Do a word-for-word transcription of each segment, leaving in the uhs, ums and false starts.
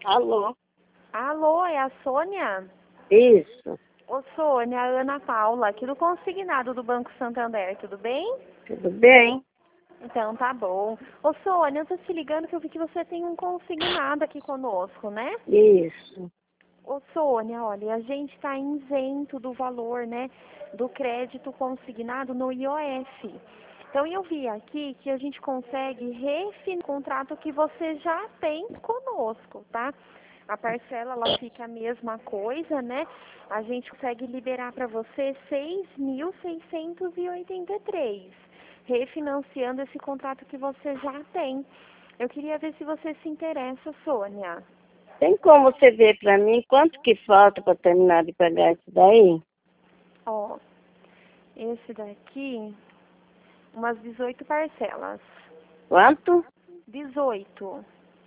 Alô? Alô, é a Sônia? Isso, Ô, Sônia, a Ana Paula, aqui do consignado do Banco Santander, tudo bem? tudo bem? Então, tá bom. Ô, Sônia, eu tô te ligando que eu vi que você tem um consignado aqui conosco, né? Isso. Ô, Sônia, olha, a gente está isento do valor, né, do crédito consignado no I O F. Então, eu vi aqui que a gente consegue refinar o contrato que você já tem conosco, tá? A parcela, ela fica a mesma coisa, né? A gente consegue liberar para você seis mil seiscentos e oitenta e três, refinanciando esse contrato que você já tem. Eu queria ver se você se interessa, Sônia. Tem como você ver pra mim quanto que falta pra terminar de pagar isso daí? Ó, esse daqui, umas dezoito parcelas. Quanto? dezoito.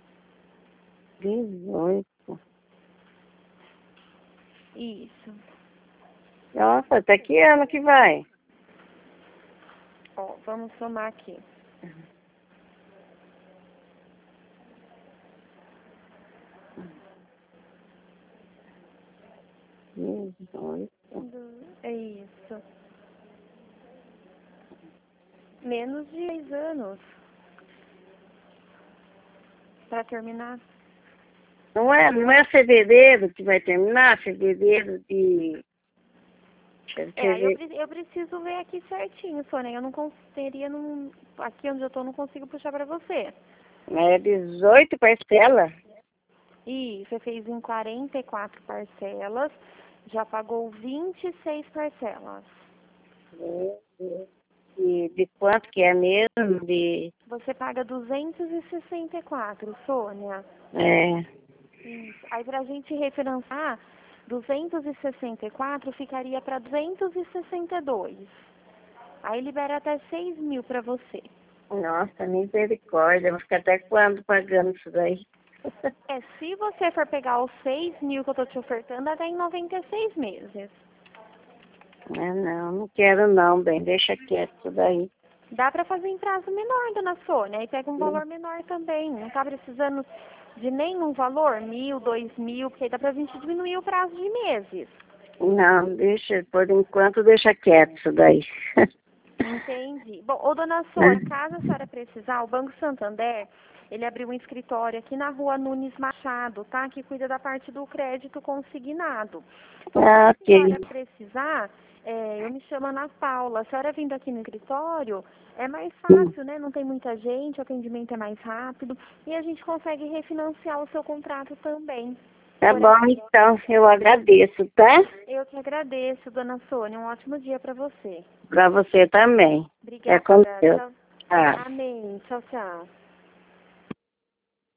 Dezoito. Isso. Nossa, até que ano que vai? Ó, vamos somar aqui. Dezoito. É isso. Menos de dez anos para terminar. Não é, não é fevereiro que vai terminar? Fevereiro de... É, aí eu, Feve- pre- eu preciso ver aqui certinho, Sônia. Eu não conseguiria, num, aqui onde eu tô, não consigo puxar para você. É dezoito parcelas? E você fez em quarenta e quatro parcelas, já pagou vinte e seis parcelas. De, de quanto que é mesmo? De... Você paga duzentos e sessenta e quatro, Sônia. É... Isso. Aí pra gente refinanciar, duzentos e sessenta e quatro ficaria para duzentos e sessenta e dois. Aí libera até seis mil para você. Nossa, misericórdia. Vou ficar até quando pagando isso daí? É, se você for pegar os seis mil que eu tô te ofertando, até em noventa e seis meses. É, não, não quero não, bem. Deixa quieto isso daí. Dá para fazer em prazo menor, dona Sônia, aí pega um valor menor também. Não tá precisando de nenhum valor, mil, dois mil, porque aí dá pra gente diminuir o prazo de meses. Não, deixa, por enquanto deixa quieto isso daí. Entendi. Bom, ô dona Sônia, caso a senhora precisar, o Banco Santander, ele abriu um escritório aqui na rua Nunes Machado, tá? Que cuida da parte do crédito consignado. Então, Ah, caso a ok. senhora precisar, é, eu me chamo Ana Paula. A senhora vindo aqui no escritório, é mais fácil, né? Não tem muita gente, o atendimento é mais rápido e a gente consegue refinanciar o seu contrato também. Tá Por bom, aqui. então, eu agradeço, tá? Eu que agradeço, dona Sônia. Um ótimo dia para você. Pra você também. É com Obrigada. Deus. Tchau. Tá. Amém. Tchau, tchau.